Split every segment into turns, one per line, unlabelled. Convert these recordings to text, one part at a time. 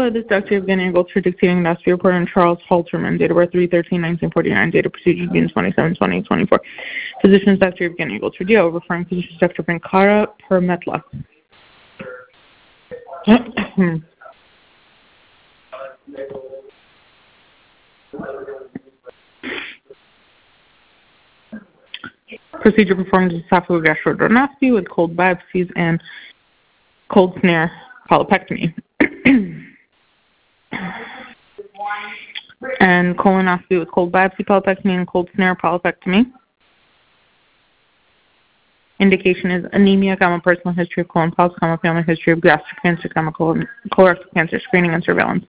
This Dr. Evgeny Goldster dictating endoscopy report on Charles Halterman, date of birth 3/13/1949, date of procedure June 27, 2024. Physicians Dr. Evgeny Goldster, DO, referring physicians Dr. Venkara Permetla. Procedure performed as esophagogastroduodenoscopy with cold biopsies and cold snare polypectomy. And colonoscopy with cold biopsy polypectomy and cold snare polypectomy. Indication is anemia, personal history of colon polyps, family history of gastric cancer, colorectal cancer screening and surveillance.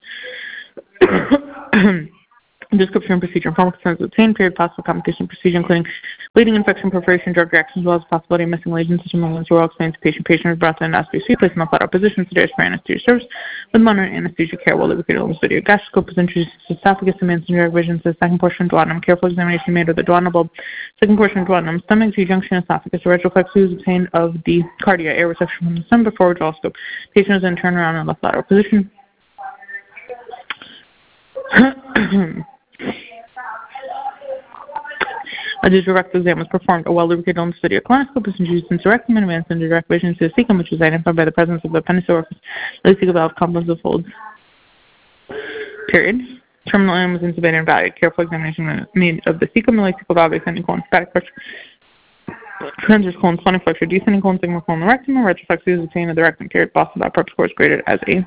Description of procedure and pharmacology obtained, period, possible complication procedure, including bleeding, infection, perforation, drug reactions, as well as possibility of missing lesions, such as malignancy, were all explained to patient. Patient was brought to endoscopy suite, placed in the flat-out position, sedated for anesthesia service, with moderate anesthesia care while lubricated on the studio. Gastroscope was introduced to esophagus and managed direct vision to the second portion of duodenum. Careful examination made of the duodenal bulb, second portion of duodenum, stomach, G-junction, esophagus. A retroflexy was obtained of the cardia, air reception from the stomach before withdrawal scope. Patient was then turned around in the flat-out position. A digital rectal exam was performed. A well-lubricated on the studio colonoscope was introduced into rectum and advanced into direct vision to the cecum, which was identified by the presence of the appendix orifice, cecal valve, complex of folds. Period. Terminal limb was intubated and evaluated. Careful examination made of the cecum, the cecal valve, ascending colon, static pressure, transverse colon, splenic flexure, descending colon, sigmoid colon, the rectum, and retroflexy was obtained of the rectum. Period. Boston prep score is graded as a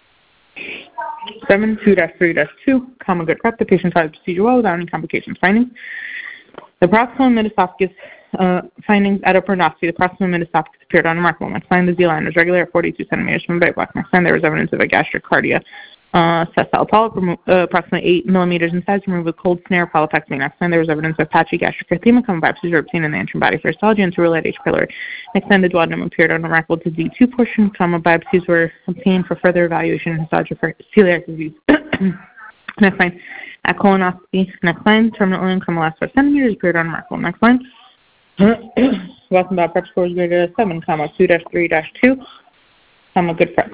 7.2-3-2, good prep. The patient tried the procedure well without any complications. Findings. The proximal mid-esophagus findings at upper endoscopy, the proximal mid-esophagus appeared unremarkable. Next line, the Z-line was regular at 42 centimeters from the bite block. Next line, there was evidence of a gastric cardia. Sessile polyp, approximately 8 millimeters in size, removed with cold snare polypectomy. Next line, there was evidence of patchy gastric erythema. Biopsies were obtained in the antrum body for histology and cerebral H. pylori. Next line, the duodenum appeared unremarkable to D2 portion. Biopsies were obtained for further evaluation and histology for celiac disease. Next line, at colonoscopy. Next line, terminal limb, last 5 centimeters, appeared unremarkable. Next line, Boston prep score is graded as 7, 2-3-2, good prep.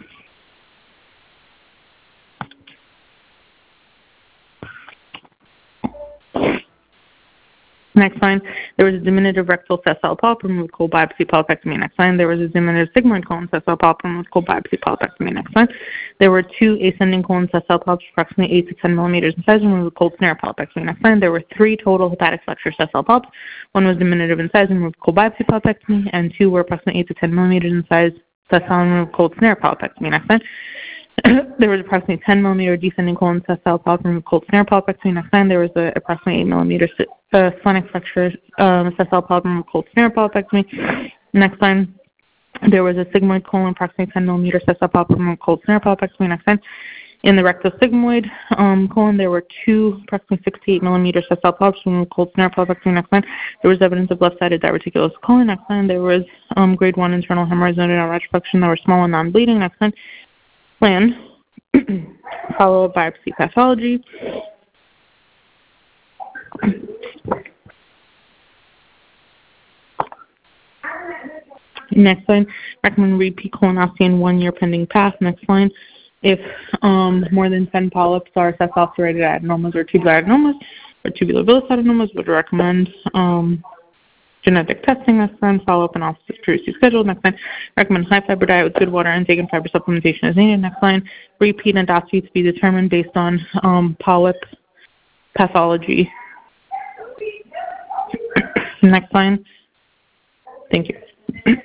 Next line, there was a diminutive rectal sessile polyp removed with cold biopsy polypectomy. Next line, there was a diminutive sigmoid colon sessile polyp removed with cold biopsy polypectomy. Next line, there were 2 ascending colon sessile polyps approximately 8 to 10 millimeters in size removed with cold snare polypectomy. Next line, there were 3 total hepatic flexure sessile polyps. 1 was diminutive in size and removed with cold biopsy polypectomy, and 2 were approximately 8 to 10 millimeters in size sessile and removed with cold snare polypectomy. Next line, there was approximately 10 millimeter descending colon sessile polyp removed with cold snare polypectomy. Next line, there was approximately 8 millimeter splenic flexure sessile polyp removed with cold snare polypectomy. Next line, there was a sigmoid colon approximately 10 millimeter sessile polyp removed with cold snare polypectomy. Next line, in the rectosigmoid colon, there were 2 approximately 6 to 8 millimeter sessile polyps removed with cold snare polypectomy. Next line, there was evidence of left-sided diverticulosis colon. Next line, there was grade 1 internal hemorrhoids noted on retrosplection that were small and non-bleeding. Next line, plan, follow-up biopsy pathology. Next line, recommend repeat colonoscopy in 1 year pending path. Next line, if more than 10 polyps are sessile serrated adenomas or tubular adenomas or tubular-villous adenomas, would recommend genetic testing. Next line, follow-up analysis previously scheduled. Next line, recommend high fiber diet with good water intake and fiber supplementation as needed. Next line, repeat endoscopy to be determined based on polyp pathology. Next line, thank you.